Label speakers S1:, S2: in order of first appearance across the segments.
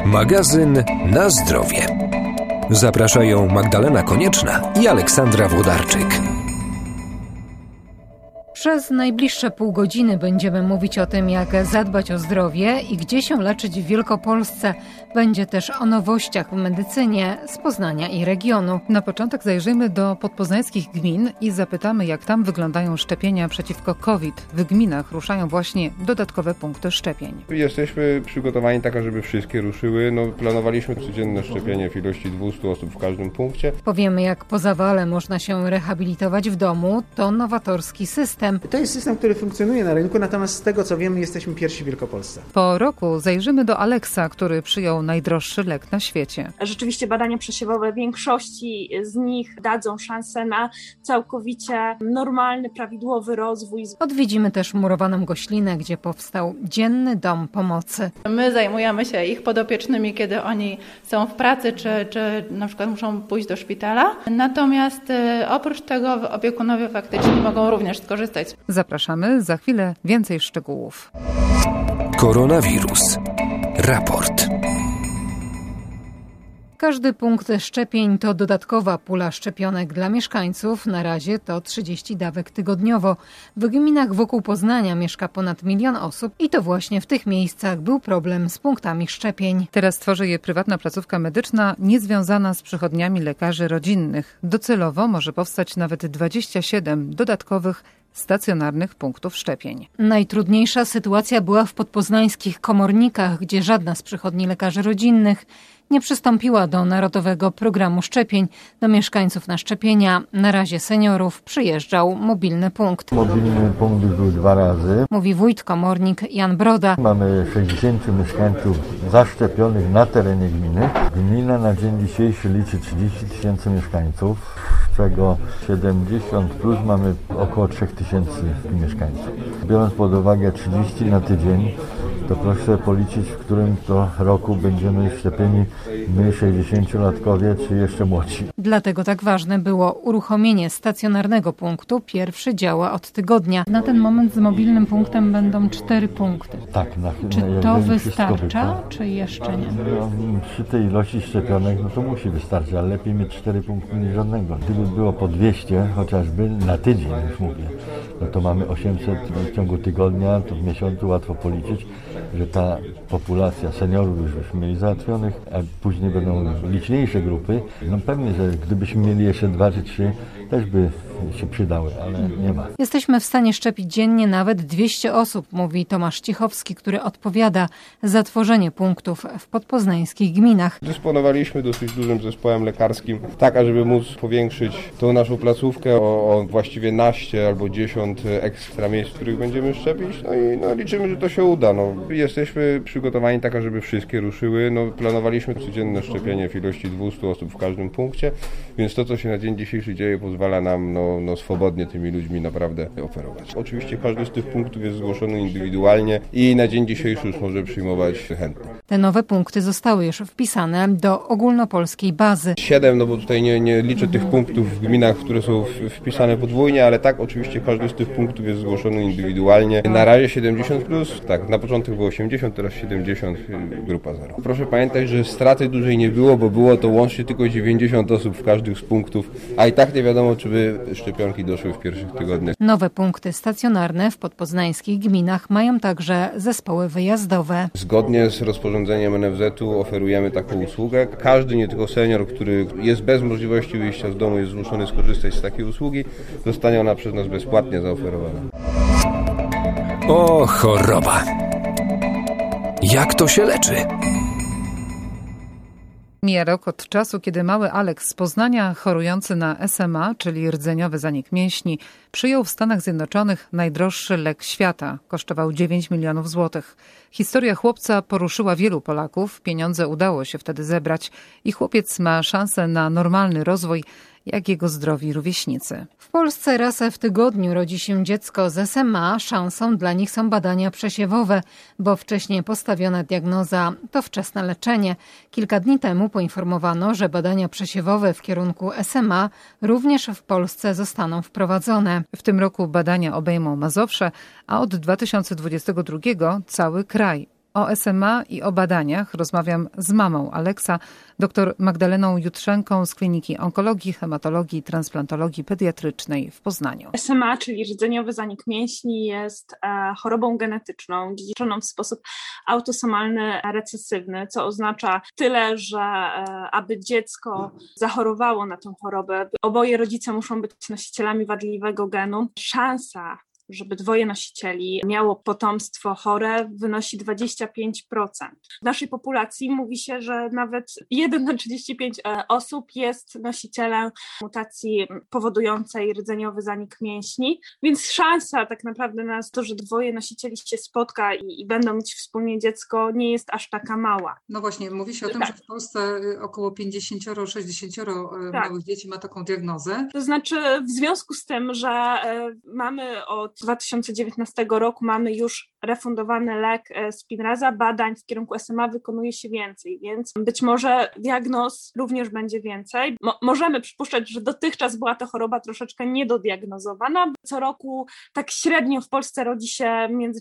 S1: Magazyn na zdrowie. Zapraszają Magdalena Konieczna i Aleksandra Włodarczyk.
S2: Przez najbliższe pół godziny będziemy mówić o tym, jak zadbać o zdrowie i gdzie się leczyć w Wielkopolsce. Będzie też o nowościach w medycynie z Poznania i regionu.
S3: Na początek zajrzyjmy do podpoznańskich gmin i zapytamy, jak tam wyglądają szczepienia przeciwko COVID. W gminach ruszają właśnie dodatkowe punkty szczepień.
S4: Jesteśmy przygotowani tak, żeby wszystkie ruszyły. Planowaliśmy codzienne szczepienie w ilości 200 osób w każdym punkcie.
S2: Powiemy, jak po zawale można się rehabilitować w domu. To nowatorski system.
S5: To jest system, który funkcjonuje na rynku, natomiast z tego co wiemy, jesteśmy pierwsi w Wielkopolsce.
S3: Po roku zajrzymy do Alexa, który przyjął najdroższy lek na świecie.
S6: Rzeczywiście badania przesiewowe większości z nich dadzą szansę na całkowicie normalny, prawidłowy rozwój.
S2: Odwiedzimy też murowaną Goślinę, gdzie powstał dzienny dom pomocy.
S7: My zajmujemy się ich podopiecznymi, kiedy oni są w pracy, czy na przykład muszą pójść do szpitala. Natomiast oprócz tego opiekunowie faktycznie mogą również skorzystać.
S3: Zapraszamy, za chwilę więcej szczegółów.
S1: Koronawirus. Raport.
S2: Każdy punkt szczepień to dodatkowa pula szczepionek dla mieszkańców. Na razie to 30 dawek tygodniowo. W gminach wokół Poznania mieszka ponad 1 milion osób i to właśnie w tych miejscach był problem z punktami szczepień.
S3: Teraz tworzy je prywatna placówka medyczna niezwiązana z przychodniami lekarzy rodzinnych. Docelowo może powstać nawet 27 dodatkowych stacjonarnych punktów szczepień.
S2: Najtrudniejsza sytuacja była w podpoznańskich komornikach, gdzie żadna z przychodni lekarzy rodzinnych nie przystąpiła do Narodowego Programu Szczepień. Do mieszkańców na szczepienia, na razie seniorów, przyjeżdżał mobilny punkt.
S8: Mobilny punkt był 2 razy.
S2: Mówi wójt komornik Jan Broda.
S8: Mamy 60 mieszkańców zaszczepionych na terenie gminy. Gmina na dzień dzisiejszy liczy 30 000 mieszkańców, z czego 70 plus mamy około 3000 mieszkańców. Biorąc pod uwagę 30 na tydzień, to proszę policzyć, w którym to roku będziemy szczepieni my 60-latkowie, czy jeszcze młodsi.
S2: Dlatego tak ważne było uruchomienie stacjonarnego punktu. Pierwszy działa od tygodnia. Na ten moment z mobilnym punktem będą 4 punkty.
S8: Tak.
S2: Czy to wystarcza, czy jeszcze nie?
S8: Przy tej ilości szczepionek, to musi wystarczyć, ale lepiej mieć 4 punkty niż żadnego. Gdyby było po 200 chociażby na tydzień, już mówię, to mamy 800 w ciągu tygodnia, to w miesiącu łatwo policzyć, że ta populacja seniorów już mieli załatwionych, a później będą liczniejsze grupy. Pewnie, że gdybyśmy mieli jeszcze 2 czy 3, też by się przydały, ale nie ma.
S2: Jesteśmy w stanie szczepić dziennie nawet 200 osób, mówi Tomasz Cichowski, który odpowiada za tworzenie punktów w podpoznańskich gminach.
S4: Dysponowaliśmy dosyć dużym zespołem lekarskim, tak ażeby móc powiększyć tą naszą placówkę o właściwie naście albo 10 ekstra miejsc, w których będziemy szczepić. I liczymy, że to się uda. Jesteśmy przygotowani tak, ażeby wszystkie ruszyły. Planowaliśmy codzienne szczepienie w ilości 200 osób w każdym punkcie, więc to, co się na dzień dzisiejszy dzieje, pozwala nam swobodnie tymi ludźmi naprawdę operować. Oczywiście każdy z tych punktów jest zgłoszony indywidualnie i na dzień dzisiejszy już może przyjmować chętnych.
S2: Te nowe punkty zostały już wpisane do ogólnopolskiej bazy.
S4: 7, bo tutaj nie liczę tych punktów w gminach, które są wpisane podwójnie, ale tak, oczywiście każdy z tych punktów jest zgłoszony indywidualnie. Na razie 70+, tak, na początek było 80, teraz 70, grupa 0. Proszę pamiętać, że straty dużej nie było, bo było to łącznie tylko 90 osób w każdym z punktów, a i tak nie wiadomo, czy by szczepionki doszły w pierwszych tygodniach.
S2: Nowe punkty stacjonarne w podpoznańskich gminach mają także zespoły wyjazdowe.
S4: Zgodnie z rozporządzeniem NFZ-u oferujemy taką usługę. Każdy, nie tylko senior, który jest bez możliwości wyjścia z domu, jest zmuszony skorzystać z takiej usługi, zostanie ona przez nas bezpłatnie zaoferowana.
S1: O, choroba. Jak to się leczy?
S3: Mija rok od czasu, kiedy mały Aleks z Poznania, chorujący na SMA, czyli rdzeniowy zanik mięśni, przyjął w Stanach Zjednoczonych najdroższy lek świata. Kosztował 9 milionów złotych. Historia chłopca poruszyła wielu Polaków. Pieniądze udało się wtedy zebrać i chłopiec ma szansę na normalny rozwój, jak jego zdrowi rówieśnicy.
S2: W Polsce raz w tygodniu rodzi się dziecko z SMA. Szansą dla nich są badania przesiewowe, bo wcześniej postawiona diagnoza to wczesne leczenie. Kilka dni temu poinformowano, że badania przesiewowe w kierunku SMA również w Polsce zostaną wprowadzone.
S3: W tym roku badania obejmą Mazowsze, a od 2022 cały kraj. O SMA i o badaniach rozmawiam z mamą Aleksa, dr Magdaleną Jutrzenką z Kliniki Onkologii, Hematologii i Transplantologii Pediatrycznej w Poznaniu.
S6: SMA, czyli rdzeniowy zanik mięśni, jest chorobą genetyczną, dziedziczoną w sposób autosomalny recesywny, co oznacza tyle, że aby dziecko zachorowało na tę chorobę, oboje rodzice muszą być nosicielami wadliwego genu. Szansa, żeby dwoje nosicieli miało potomstwo chore, wynosi 25%. W naszej populacji mówi się, że nawet 1 na 35 osób jest nosicielem mutacji powodującej rdzeniowy zanik mięśni, więc szansa tak naprawdę na to, że dwoje nosicieli się spotka i będą mieć wspólnie dziecko, nie jest aż taka mała.
S9: No właśnie, mówi się o tym, że w Polsce około 50-60 małych dzieci ma taką diagnozę.
S6: To znaczy w związku z tym, że mamy od 2019 roku mamy już refundowany lek Spinraza, badań w kierunku SMA wykonuje się więcej, więc być może diagnoz również będzie więcej. Możemy przypuszczać, że dotychczas była to choroba troszeczkę niedodiagnozowana. Co roku tak średnio w Polsce rodzi się między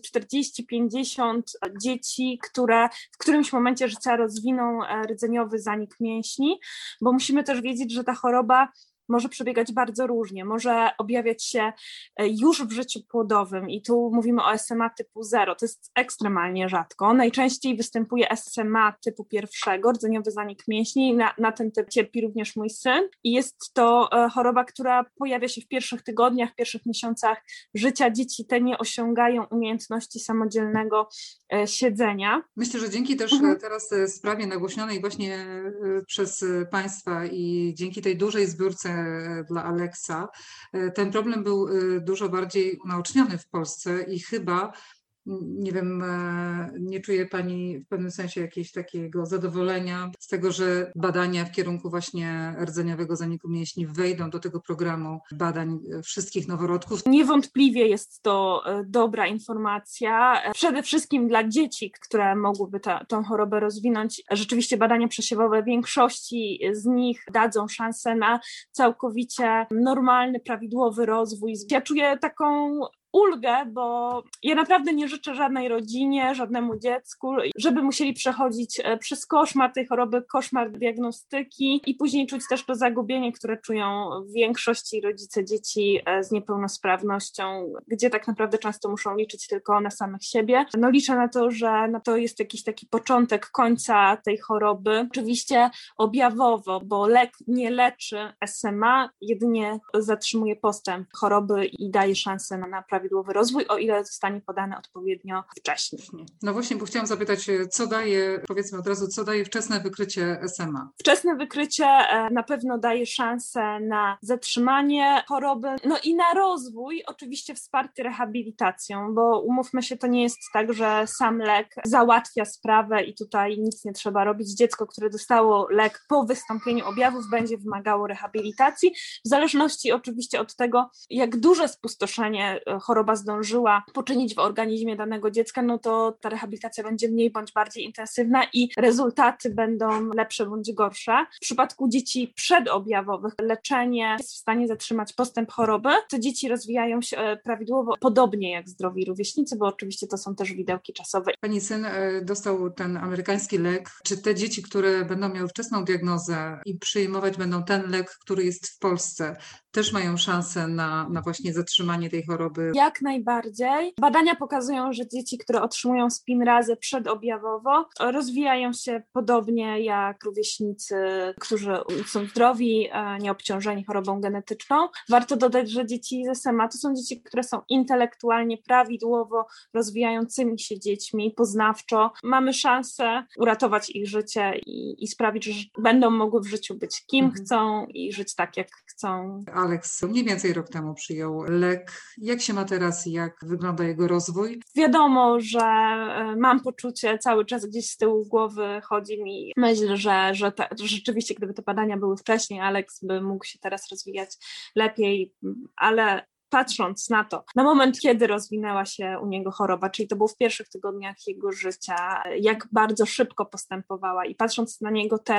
S6: 40-50 dzieci, które w którymś momencie życia rozwiną rdzeniowy zanik mięśni, bo musimy też wiedzieć, że ta choroba może przebiegać bardzo różnie, może objawiać się już w życiu płodowym i tu mówimy o SMA typu 0, to jest ekstremalnie rzadko. Najczęściej występuje SMA typu 1, rdzeniowy zanik mięśni, na ten typ cierpi również mój syn i jest to choroba, która pojawia się w pierwszych tygodniach, pierwszych miesiącach życia. Dzieci te nie osiągają umiejętności samodzielnego siedzenia.
S9: Myślę, że dzięki też teraz sprawie nagłośnionej właśnie przez Państwa i dzięki tej dużej zbiórce dla Aleksa, ten problem był dużo bardziej unaoczniony w Polsce i chyba, nie wiem, nie czuje Pani w pewnym sensie jakiegoś takiego zadowolenia z tego, że badania w kierunku właśnie rdzeniowego zaniku mięśni wejdą do tego programu badań wszystkich noworodków?
S6: Niewątpliwie jest to dobra informacja. Przede wszystkim dla dzieci, które mogłyby tę chorobę rozwinąć. Rzeczywiście badania przesiewowe większości z nich dadzą szansę na całkowicie normalny, prawidłowy rozwój. Ja czuję taką ulgę, bo ja naprawdę nie życzę żadnej rodzinie, żadnemu dziecku, żeby musieli przechodzić przez koszmar tej choroby, koszmar diagnostyki i później czuć też to zagubienie, które czują w większości rodzice dzieci z niepełnosprawnością, gdzie tak naprawdę często muszą liczyć tylko na samych siebie. No liczę na to, że to jest jakiś taki początek końca tej choroby. Oczywiście objawowo, bo lek nie leczy SMA, jedynie zatrzymuje postęp choroby i daje szansę na prawidłowy rozwój, o ile zostanie podane odpowiednio wcześnie.
S9: No właśnie, bo chciałam zapytać, co daje, powiedzmy od razu, co daje wczesne wykrycie SMA?
S6: Wczesne wykrycie na pewno daje szansę na zatrzymanie choroby, no i na rozwój, oczywiście wsparty rehabilitacją, bo umówmy się, to nie jest tak, że sam lek załatwia sprawę i tutaj nic nie trzeba robić. Dziecko, które dostało lek po wystąpieniu objawów, będzie wymagało rehabilitacji, w zależności oczywiście od tego, jak duże spustoszenie choroba zdążyła poczynić w organizmie danego dziecka, no to ta rehabilitacja będzie mniej bądź bardziej intensywna i rezultaty będą lepsze bądź gorsze. W przypadku dzieci przedobjawowych leczenie jest w stanie zatrzymać postęp choroby. Te dzieci rozwijają się prawidłowo, podobnie jak zdrowi rówieśnicy, bo oczywiście to są też widełki czasowe.
S9: Pani syn dostał ten amerykański lek. Czy te dzieci, które będą miały wczesną diagnozę i przyjmować będą ten lek, który jest w Polsce, też mają szansę na właśnie zatrzymanie tej choroby?
S6: Jak najbardziej. Badania pokazują, że dzieci, które otrzymują Spinrazę przedobjawowo, rozwijają się podobnie jak rówieśnicy, którzy są zdrowi, nieobciążeni chorobą genetyczną. Warto dodać, że dzieci z SMA to są dzieci, które są intelektualnie prawidłowo rozwijającymi się dziećmi, poznawczo. Mamy szansę uratować ich życie i sprawić, że będą mogły w życiu być kim chcą i żyć tak, jak chcą.
S9: Aleks mniej więcej rok temu przyjął lek. Jak się ma teraz i jak wygląda jego rozwój?
S6: Wiadomo, że mam poczucie, cały czas gdzieś z tyłu głowy chodzi mi myśl, że rzeczywiście gdyby te badania były wcześniej, Aleks by mógł się teraz rozwijać lepiej, ale patrząc na to, na moment, kiedy rozwinęła się u niego choroba, czyli to było w pierwszych tygodniach jego życia, jak bardzo szybko postępowała i patrząc na niego teraz,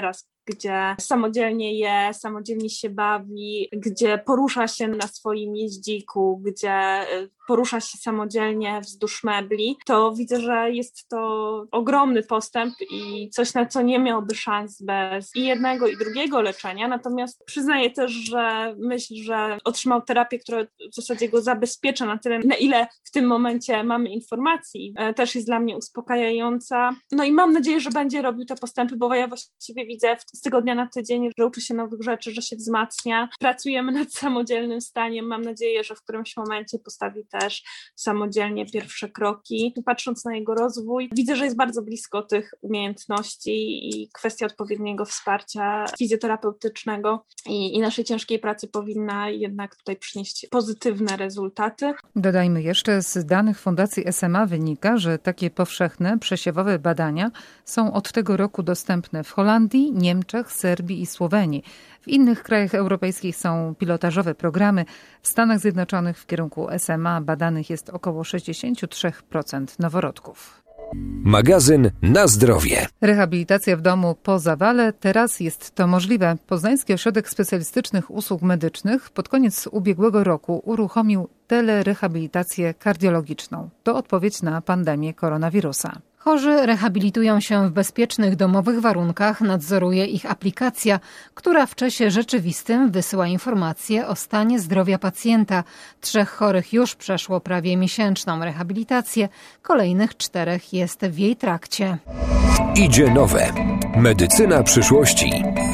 S6: gdzie samodzielnie je, samodzielnie się bawi, gdzie porusza się na swoim jeździku, gdzie porusza się samodzielnie wzdłuż mebli, to widzę, że jest to ogromny postęp i coś, na co nie miałby szans bez i jednego, i drugiego leczenia. Natomiast przyznaję też, że myśl, że otrzymał terapię, która w zasadzie go zabezpiecza na tyle, na ile w tym momencie mamy informacji, też jest dla mnie uspokajająca. No i mam nadzieję, że będzie robił te postępy, bo ja właściwie widzę z tygodnia na tydzień, że uczy się nowych rzeczy, że się wzmacnia. Pracujemy nad samodzielnym staniem. Mam nadzieję, że w którymś momencie postawi też samodzielnie pierwsze kroki. Patrząc na jego rozwój, widzę, że jest bardzo blisko tych umiejętności i kwestia odpowiedniego wsparcia fizjoterapeutycznego i naszej ciężkiej pracy powinna jednak tutaj przynieść pozytywne rezultaty.
S3: Dodajmy jeszcze, z danych Fundacji SMA wynika, że takie powszechne, przesiewowe badania są od tego roku dostępne w Holandii, Niemczech, Serbii i Słowenii. W innych krajach europejskich są pilotażowe programy. W Stanach Zjednoczonych w kierunku SMA badanych jest około 63% noworodków.
S1: Magazyn Na zdrowie.
S3: Rehabilitacja w domu po zawale. Teraz jest to możliwe. Poznański Ośrodek Specjalistycznych Usług Medycznych pod koniec ubiegłego roku uruchomił telerehabilitację kardiologiczną. To odpowiedź na pandemię koronawirusa.
S2: Chorzy rehabilitują się w bezpiecznych domowych warunkach, nadzoruje ich aplikacja, która w czasie rzeczywistym wysyła informacje o stanie zdrowia pacjenta. 3 chorych już przeszło prawie miesięczną rehabilitację, kolejnych 4 jest w jej trakcie.
S1: Idzie nowe. Medycyna przyszłości.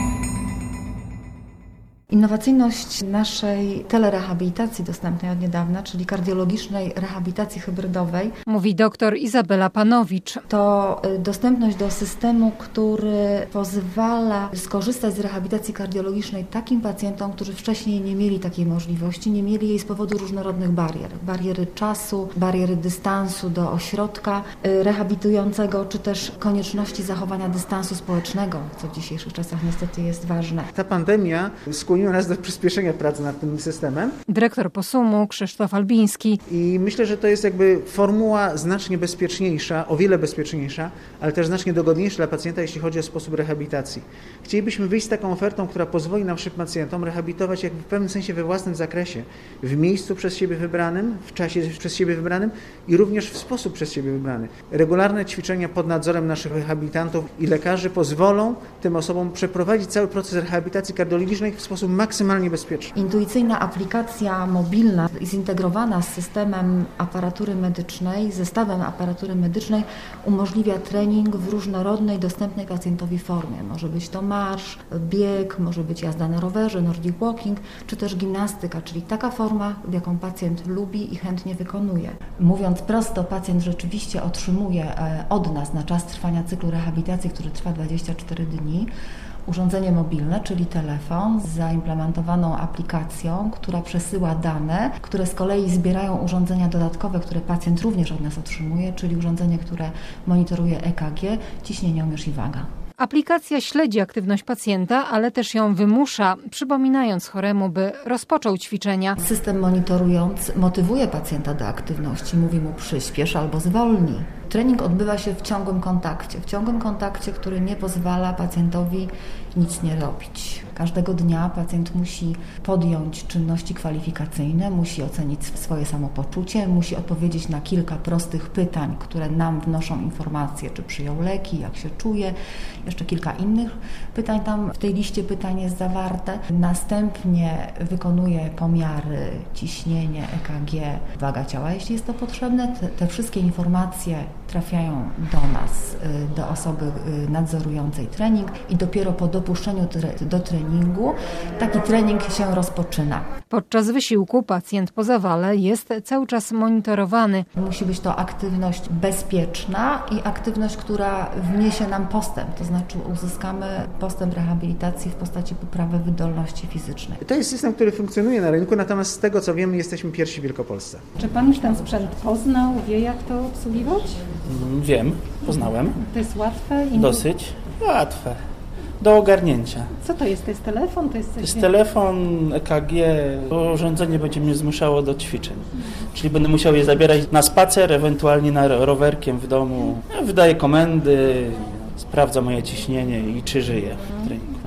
S10: Innowacyjność naszej telerehabilitacji dostępnej od niedawna, czyli kardiologicznej rehabilitacji hybrydowej,
S2: mówi dr Izabela Panowicz.
S10: To dostępność do systemu, który pozwala skorzystać z rehabilitacji kardiologicznej takim pacjentom, którzy wcześniej nie mieli takiej możliwości, nie mieli jej z powodu różnorodnych barier. Bariery czasu, bariery dystansu do ośrodka rehabilitującego, czy też konieczności zachowania dystansu społecznego, co w dzisiejszych czasach niestety jest ważne.
S5: Ta pandemia skłoniła nas do przyspieszenia pracy nad tym systemem.
S2: Dyrektor POSUM-u Krzysztof Albiński.
S5: I myślę, że to jest jakby formuła znacznie bezpieczniejsza, o wiele bezpieczniejsza, ale też znacznie dogodniejsza dla pacjenta, jeśli chodzi o sposób rehabilitacji. Chcielibyśmy wyjść z taką ofertą, która pozwoli naszym pacjentom rehabilitować jakby w pewnym sensie we własnym zakresie, w miejscu przez siebie wybranym, w czasie przez siebie wybranym i również w sposób przez siebie wybrany. Regularne ćwiczenia pod nadzorem naszych rehabilitantów i lekarzy pozwolą tym osobom przeprowadzić cały proces rehabilitacji kardiologicznej w sposób maksymalnie bezpieczny.
S10: Intuicyjna aplikacja mobilna zintegrowana z systemem aparatury medycznej, zestawem aparatury medycznej umożliwia trening w różnorodnej, dostępnej pacjentowi formie. Może być to marsz, bieg, może być jazda na rowerze, nordic walking, czy też gimnastyka, czyli taka forma, jaką pacjent lubi i chętnie wykonuje. Mówiąc prosto, pacjent rzeczywiście otrzymuje od nas na czas trwania cyklu rehabilitacji, który trwa 24 dni, urządzenie mobilne, czyli telefon z zaimplementowaną aplikacją, która przesyła dane, które z kolei zbierają urządzenia dodatkowe, które pacjent również od nas otrzymuje, czyli urządzenie, które monitoruje EKG, ciśnieniomierz i waga.
S2: Aplikacja śledzi aktywność pacjenta, ale też ją wymusza, przypominając choremu, by rozpoczął ćwiczenia.
S10: System monitorując motywuje pacjenta do aktywności, mówi mu przyspiesz albo zwolnij. Trening odbywa się w ciągłym kontakcie, który nie pozwala pacjentowi nic nie robić. Każdego dnia pacjent musi podjąć czynności kwalifikacyjne, musi ocenić swoje samopoczucie, musi odpowiedzieć na kilka prostych pytań, które nam wnoszą informacje, czy przyjął leki, jak się czuje, jeszcze kilka innych pytań tam w tej liście pytań jest zawarte. Następnie wykonuje pomiary, ciśnienie, EKG, waga ciała, jeśli jest to potrzebne. Te wszystkie informacje trafiają do nas, do osoby nadzorującej trening i dopiero po dopuszczeniu do treningu taki trening się rozpoczyna.
S2: Podczas wysiłku pacjent po zawale jest cały czas monitorowany.
S10: Musi być to aktywność bezpieczna i aktywność, która wniesie nam postęp, to znaczy uzyskamy postęp rehabilitacji w postaci poprawy wydolności fizycznej.
S5: To jest system, który funkcjonuje na rynku, natomiast z tego co wiemy, jesteśmy pierwsi w Wielkopolsce.
S11: Czy Pan już ten sprzęt poznał, wie jak to obsługiwać?
S12: Wiem, poznałem.
S11: To jest łatwe?
S12: Dosyć łatwe. Do ogarnięcia.
S11: Co to jest? To jest telefon? To
S12: jest telefon, EKG. Urządzenie będzie mnie zmuszało do ćwiczeń. Czyli będę musiał je zabierać na spacer, ewentualnie na rowerkiem w domu. Wydaję komendy, sprawdza moje ciśnienie i czy żyję w treningu.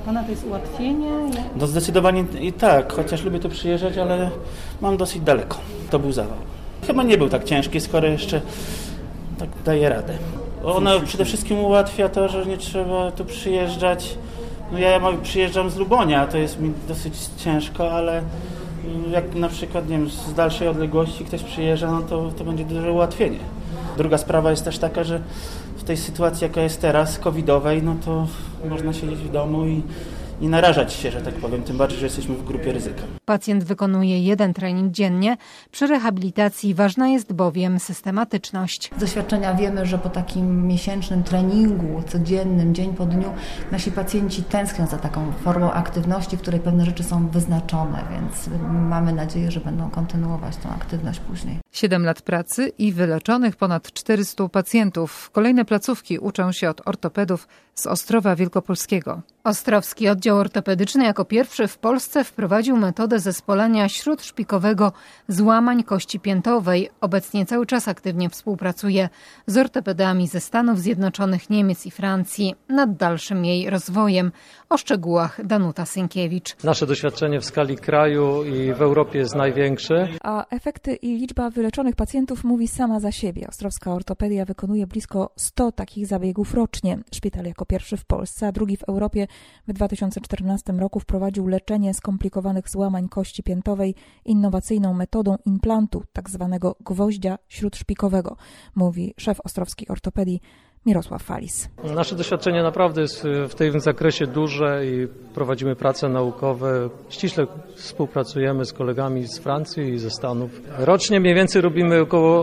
S11: pana to jest ułatwienie?
S12: No zdecydowanie i tak, chociaż lubię tu przyjeżdżać, ale mam dosyć daleko. To był zawał. Chyba nie był tak ciężki, skoro jeszcze tak daje radę. Ono przede wszystkim ułatwia to, że nie trzeba tu przyjeżdżać. No ja przyjeżdżam z Lubonia, to jest mi dosyć ciężko, ale jak na przykład, nie wiem, z dalszej odległości ktoś przyjeżdża, no to będzie duże ułatwienie. Druga sprawa jest też taka, że w tej sytuacji, jaka jest teraz, covidowej, no to można siedzieć w domu i narażać się, że tak powiem, tym bardziej, że jesteśmy w grupie ryzyka.
S2: Pacjent wykonuje 1 trening dziennie. Przy rehabilitacji ważna jest bowiem systematyczność.
S10: Z doświadczenia wiemy, że po takim miesięcznym treningu, codziennym, dzień po dniu, nasi pacjenci tęsknią za taką formą aktywności, w której pewne rzeczy są wyznaczone, więc mamy nadzieję, że będą kontynuować tę aktywność później.
S3: 7 lat pracy i wyleczonych ponad 400 pacjentów. Kolejne placówki uczą się od ortopedów z Ostrowa Wielkopolskiego.
S2: Ostrowski Oddział Ortopedyczny jako pierwszy w Polsce wprowadził metodę zespolenia śródszpikowego złamań kości piętowej. Obecnie cały czas aktywnie współpracuje z ortopedami ze Stanów Zjednoczonych, Niemiec i Francji nad dalszym jej rozwojem. O szczegółach Danuta Synkiewicz.
S13: Nasze doświadczenie w skali kraju i w Europie jest największe.
S14: A efekty i liczba wyleczonych pacjentów mówi sama za siebie. Ostrowska Ortopedia wykonuje blisko 100 takich zabiegów rocznie. Szpital jako pierwszy w Polsce, a drugi w Europie w 2014 roku wprowadził leczenie skomplikowanych złamań kości piętowej innowacyjną metodą implantu, tak zwanego gwoździa śródszpikowego, mówi szef Ostrowskiej Ortopedii Mirosław Falis.
S13: Nasze doświadczenie naprawdę jest w tym zakresie duże i prowadzimy prace naukowe. Ściśle współpracujemy z kolegami z Francji i ze Stanów. Rocznie mniej więcej robimy około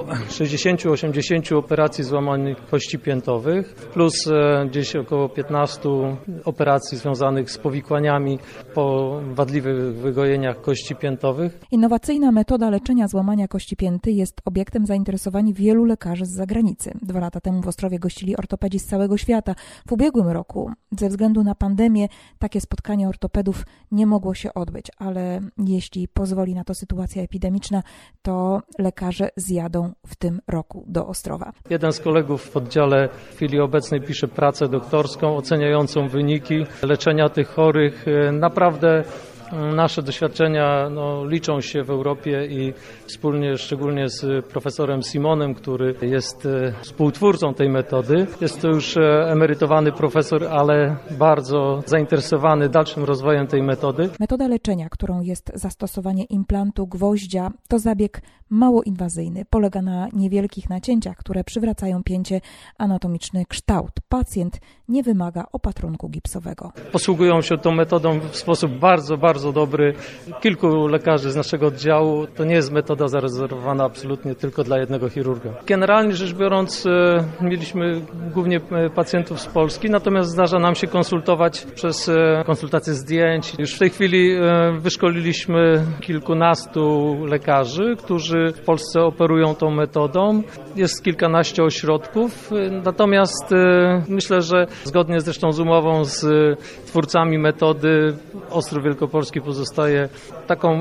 S13: 60-80 operacji złamań kości piętowych, plus gdzieś około 15 operacji związanych z powikłaniami po wadliwych wygojeniach kości piętowych.
S14: Innowacyjna metoda leczenia złamania kości pięty jest obiektem zainteresowania wielu lekarzy z zagranicy. 2 lata temu w Ostrowie gościli ortopedzi z całego świata. W ubiegłym roku ze względu na pandemię takie spotkanie ortopedów nie mogło się odbyć, ale jeśli pozwoli na to sytuacja epidemiczna, to lekarze zjadą w tym roku do Ostrowa.
S13: Jeden z kolegów w oddziale w chwili obecnej pisze pracę doktorską oceniającą wyniki leczenia tych chorych. Naprawdę nasze doświadczenia liczą się w Europie i wspólnie, szczególnie z profesorem Simonem, który jest współtwórcą tej metody. Jest to już emerytowany profesor, ale bardzo zainteresowany dalszym rozwojem tej metody.
S14: Metoda leczenia, którą jest zastosowanie implantu gwoździa, to zabieg mało inwazyjny. Polega na niewielkich nacięciach, które przywracają pięcie anatomiczny kształt. Pacjent nie wymaga opatrunku gipsowego.
S13: Posługują się tą metodą w sposób bardzo dobry. Kilku lekarzy z naszego oddziału. To nie jest metoda zarezerwowana absolutnie tylko dla jednego chirurga. Generalnie rzecz biorąc mieliśmy głównie pacjentów z Polski, natomiast zdarza nam się konsultować przez konsultacje zdjęć. Już w tej chwili wyszkoliliśmy kilkunastu lekarzy, którzy w Polsce operują tą metodą. Jest kilkanaście ośrodków, natomiast myślę, że zgodnie zresztą z umową z twórcami metody Ostrów Wielkopolski pozostaje taką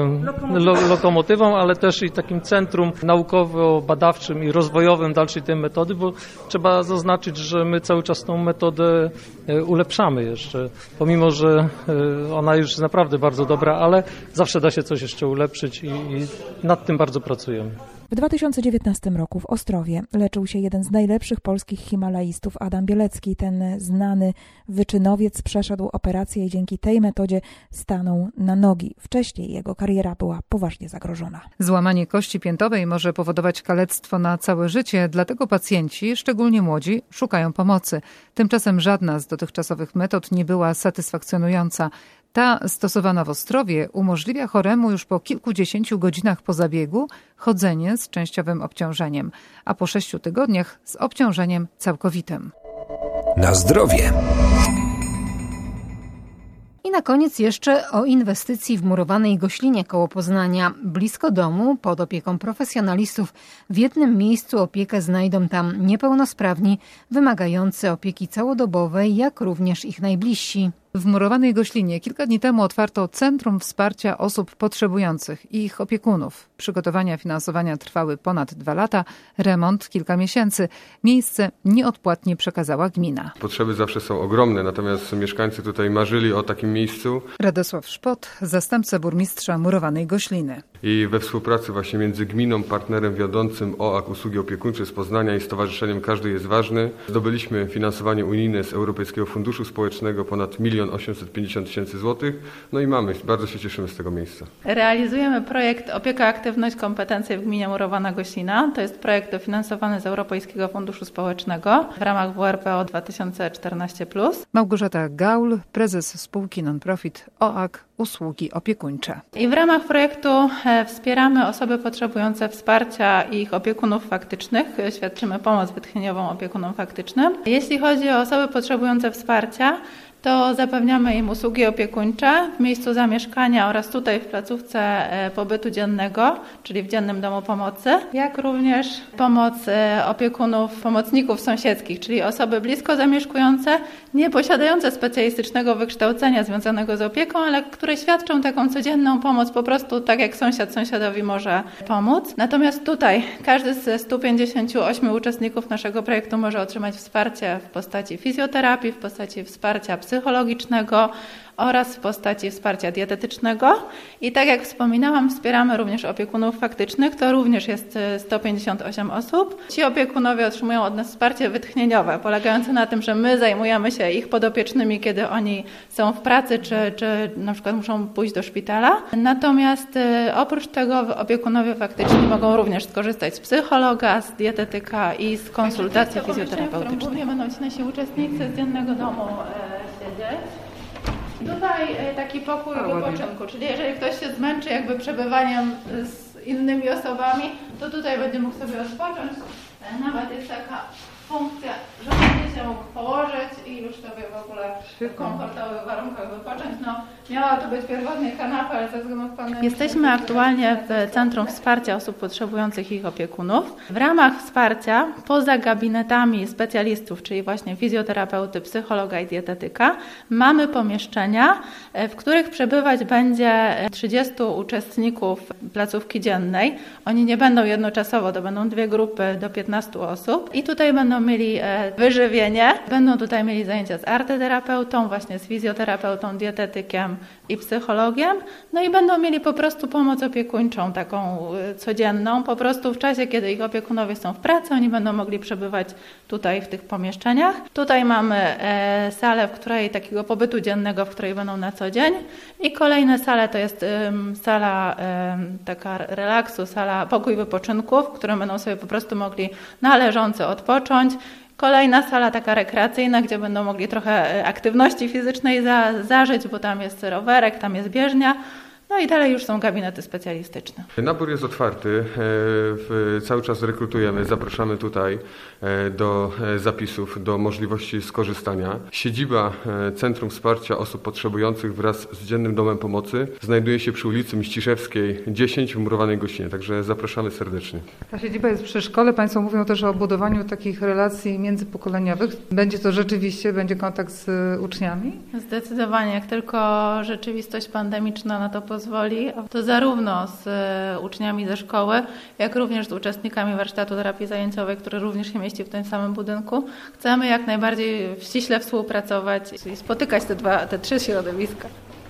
S13: lokomotywą, ale też i takim centrum naukowo-badawczym i rozwojowym dalszej tej metody, bo trzeba zaznaczyć, że my cały czas tą metodę ulepszamy jeszcze, pomimo że ona już jest naprawdę bardzo dobra, ale zawsze da się coś jeszcze ulepszyć i nad tym bardzo pracujemy.
S14: W 2019 roku w Ostrowie leczył się jeden z najlepszych polskich himalaistów, Adam Bielecki. Ten znany wyczynowiec przeszedł operację i dzięki tej metodzie stanął na nogi. Wcześniej jego kariera była poważnie zagrożona.
S3: Złamanie kości piętowej może powodować kalectwo na całe życie, dlatego pacjenci, szczególnie młodzi, szukają pomocy. Tymczasem żadna z dotychczasowych metod nie była satysfakcjonująca. Ta stosowana w Ostrowie umożliwia choremu już po kilkudziesięciu godzinach po zabiegu chodzenie z częściowym obciążeniem, a po 6 tygodniach z obciążeniem całkowitym.
S1: Na zdrowie.
S2: I na koniec jeszcze o inwestycji w murowanej Goślinie koło Poznania. Blisko domu, pod opieką profesjonalistów, w jednym miejscu opiekę znajdą tam niepełnosprawni, wymagający opieki całodobowej, jak również ich najbliżsi.
S3: W Murowanej Goślinie kilka dni temu otwarto Centrum Wsparcia Osób Potrzebujących i ich opiekunów. Przygotowania finansowania trwały ponad 2 lata, remont kilka miesięcy. Miejsce nieodpłatnie przekazała gmina.
S4: Potrzeby zawsze są ogromne, natomiast mieszkańcy tutaj marzyli o takim miejscu.
S3: Radosław Szpot, zastępca burmistrza Murowanej Gośliny.
S4: I we współpracy właśnie między gminą, partnerem wiodącym OAK Usługi Opiekuńcze z Poznania i Stowarzyszeniem Każdy jest Ważny zdobyliśmy finansowanie unijne z Europejskiego Funduszu Społecznego ponad 1 850 000 złotych. No i mamy, bardzo się cieszymy z tego miejsca.
S7: Realizujemy projekt Opieka, Aktywność, Kompetencje w gminie Murowana Goślina. To jest projekt dofinansowany z Europejskiego Funduszu Społecznego w ramach WRPO 2014+.
S3: Małgorzata Gaul, prezes spółki non-profit OAK Usługi Opiekuńcze.
S7: I w ramach projektu wspieramy osoby potrzebujące wsparcia i ich opiekunów faktycznych. Świadczymy pomoc wytchnieniową opiekunom faktycznym. Jeśli chodzi o osoby potrzebujące wsparcia, to zapewniamy im usługi opiekuńcze w miejscu zamieszkania oraz tutaj w placówce pobytu dziennego, czyli w dziennym domu pomocy, jak również pomoc opiekunów, pomocników sąsiedzkich, czyli osoby blisko zamieszkujące, nie posiadające specjalistycznego wykształcenia związanego z opieką, ale które świadczą taką codzienną pomoc, po prostu tak jak sąsiad sąsiadowi może pomóc. Natomiast tutaj każdy ze 158 uczestników naszego projektu może otrzymać wsparcie w postaci fizjoterapii, w postaci wsparcia psychologicznego oraz w postaci wsparcia dietetycznego. I tak jak wspominałam, wspieramy również opiekunów faktycznych, to również jest 158 osób. Ci opiekunowie otrzymują od nas wsparcie wytchnieniowe, polegające na tym, że my zajmujemy się ich podopiecznymi, kiedy oni są w pracy, czy na przykład muszą pójść do szpitala. Natomiast oprócz tego opiekunowie faktyczni mogą również skorzystać z psychologa, z dietetyka i z konsultacji fizjoterapeutycznej. Będą ci nasi uczestnicy z dziennego domu siedzieć. Tutaj taki pokój wypoczynku, czyli jeżeli ktoś się zmęczy jakby przebywaniem z innymi osobami, to tutaj będzie mógł sobie odpocząć. Nawet jest taka funkcja, że będzie się mógł położyć i już sobie w ogóle w komfortowych warunkach wypocząć. No, miała to być pierwotnie kanapa, ale ze względu na pandemię... Jesteśmy aktualnie w Centrum Wsparcia Osób Potrzebujących i ich opiekunów. W ramach wsparcia, poza gabinetami specjalistów, czyli właśnie fizjoterapeuty, psychologa i dietetyka, mamy pomieszczenia, w których przebywać będzie 30 uczestników placówki dziennej. Oni nie będą jednoczasowo, to będą 2 grupy do 15 osób i tutaj będą mieli wyżywienie, będą tutaj mieli zajęcia z arteterapeutą, właśnie z fizjoterapeutą, dietetykiem i psychologiem, no i będą mieli po prostu pomoc opiekuńczą taką codzienną, po prostu w czasie, kiedy ich opiekunowie są w pracy, oni będą mogli przebywać tutaj w tych pomieszczeniach. Tutaj mamy salę, w której takiego pobytu dziennego, w której będą na co dzień i kolejne sale to jest sala taka relaksu, pokój wypoczynku, w którym będą sobie po prostu mogli należąco odpocząć. Kolejna sala taka rekreacyjna, gdzie będą mogli trochę aktywności fizycznej zażyć, bo tam jest rowerek, tam jest bieżnia. No i dalej już są gabinety specjalistyczne.
S4: Nabór jest otwarty, cały czas rekrutujemy, zapraszamy tutaj do zapisów, do możliwości skorzystania. Siedziba Centrum Wsparcia Osób Potrzebujących wraz z Dziennym Domem Pomocy znajduje się przy ulicy Mściszewskiej 10 w Murowanej Goślinie, także zapraszamy serdecznie.
S3: Ta siedziba jest przy szkole, Państwo mówią też o budowaniu takich relacji międzypokoleniowych. Będzie to rzeczywiście, będzie kontakt z uczniami?
S7: Zdecydowanie, jak tylko rzeczywistość pandemiczna na to pozwoli, to zarówno z uczniami ze szkoły, jak również z uczestnikami warsztatu terapii zajęciowej, który również się mieści w tym samym budynku. Chcemy jak najbardziej ściśle współpracować i spotykać te 3 środowiska.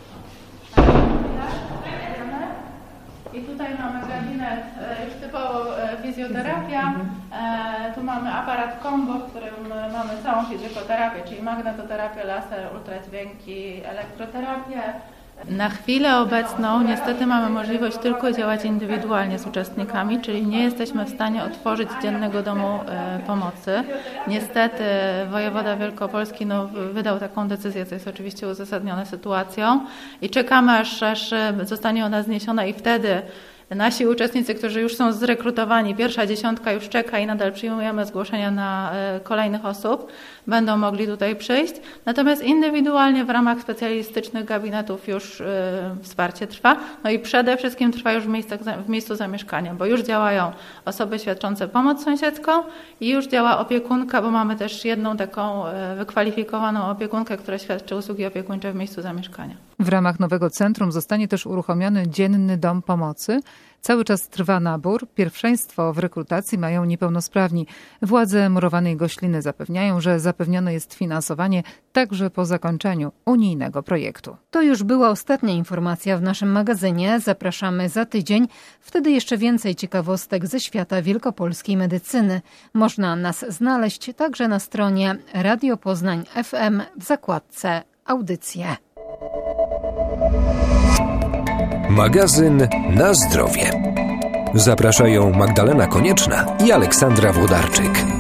S7: I tutaj mamy gabinet już typowo fizjoterapia. Tu mamy aparat combo, w którym mamy całą fizjoterapię, czyli magnetoterapię, laser, ultradźwięki, elektroterapię. Na chwilę obecną niestety mamy możliwość tylko działać indywidualnie z uczestnikami, czyli nie jesteśmy w stanie otworzyć Dziennego Domu Pomocy. Niestety wojewoda wielkopolski wydał taką decyzję, co jest oczywiście uzasadnione sytuacją i czekamy aż zostanie ona zniesiona i wtedy Nasi uczestnicy, którzy już są zrekrutowani, pierwsza 10 już czeka i nadal przyjmujemy zgłoszenia na kolejnych osób, będą mogli tutaj przyjść. Natomiast indywidualnie w ramach specjalistycznych gabinetów już wsparcie trwa. No i przede wszystkim trwa już w miejscu zamieszkania, bo już działają osoby świadczące pomoc sąsiedzką i już działa opiekunka, bo mamy też jedną taką wykwalifikowaną opiekunkę, która świadczy usługi opiekuńcze w miejscu zamieszkania.
S3: W ramach nowego centrum zostanie też uruchomiony dzienny dom pomocy. Cały czas trwa nabór. Pierwszeństwo w rekrutacji mają niepełnosprawni. Władze Murowanej Gośliny zapewniają, że zapewnione jest finansowanie także po zakończeniu unijnego projektu.
S2: To już była ostatnia informacja w naszym magazynie. Zapraszamy za tydzień. Wtedy jeszcze więcej ciekawostek ze świata wielkopolskiej medycyny. Można nas znaleźć także na stronie Radio Poznań FM w zakładce Audycje.
S1: Magazyn Na zdrowie. Zapraszają Magdalena Konieczna i Aleksandra Włodarczyk.